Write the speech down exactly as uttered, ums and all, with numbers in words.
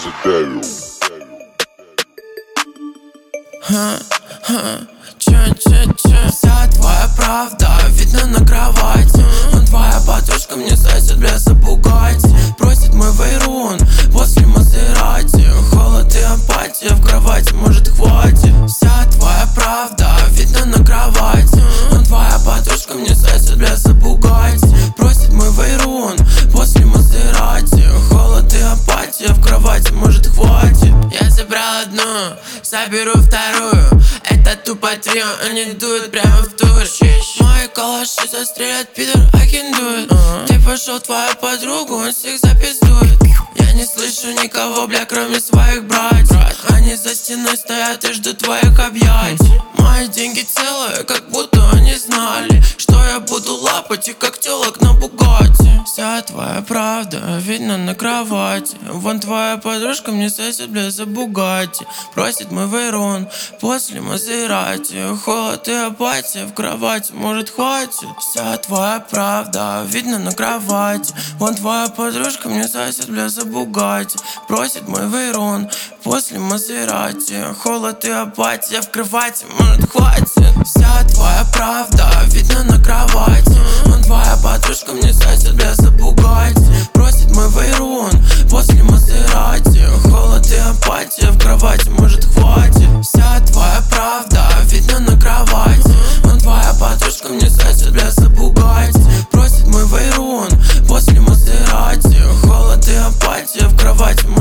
задавил. Ха, ха, че-че-че. Вся твоя правда видно на кровати. Он твоя подружка мне сосет в лес Бугатти. Просит мой вейрун после Мазерати. Холод и апатия в кровати, может хватит. Вся твоя правда видно на кровати. Он твоя подружка мне сосет в лес Бугатти. Просит мой вейрун после Мазерати. Холод и апатия в кровати, может хватит. Я забрал одну, заберу вторую. Это тупо трио, они дуют прямо в тур. Мои калаши застрелят, пидор, I can do it. uh-huh. Ты пошел, твою подругу, он всех запиздует. Я не слышу никого, бля, кроме своих братьев. Они за стеной стоят и ждут твоих объятий. Мои деньги целые, как будто они знали, что я буду лапать их, как телок на Бугатти. Вся твоя правда видно на кровати. Вон твоя подружка мне сосет, бля, за Бугатти. Просит мой вейрон после Мазерати. Холод и апатия в кровати, может хватит. Вся твоя правда видно на кровати. Вон твоя подружка мне сосет, бля, за Бугатти. Просит мой вейрон после Мазерати. Холод и апатия в кровати, может хватит. Вся твоя правда видно на кровати. Вон твоя подружка мне сосет, бля, за Бугатти. Просит мой вейрон после Мазерати. Холод и апатия в кровати, может хватит. Вся твоя правда видно на кровати. Вон твоя подружка мне сосет, бля, за Бугатти. Просит мой вейрон после Мазерати. Холод и апатия в кровати.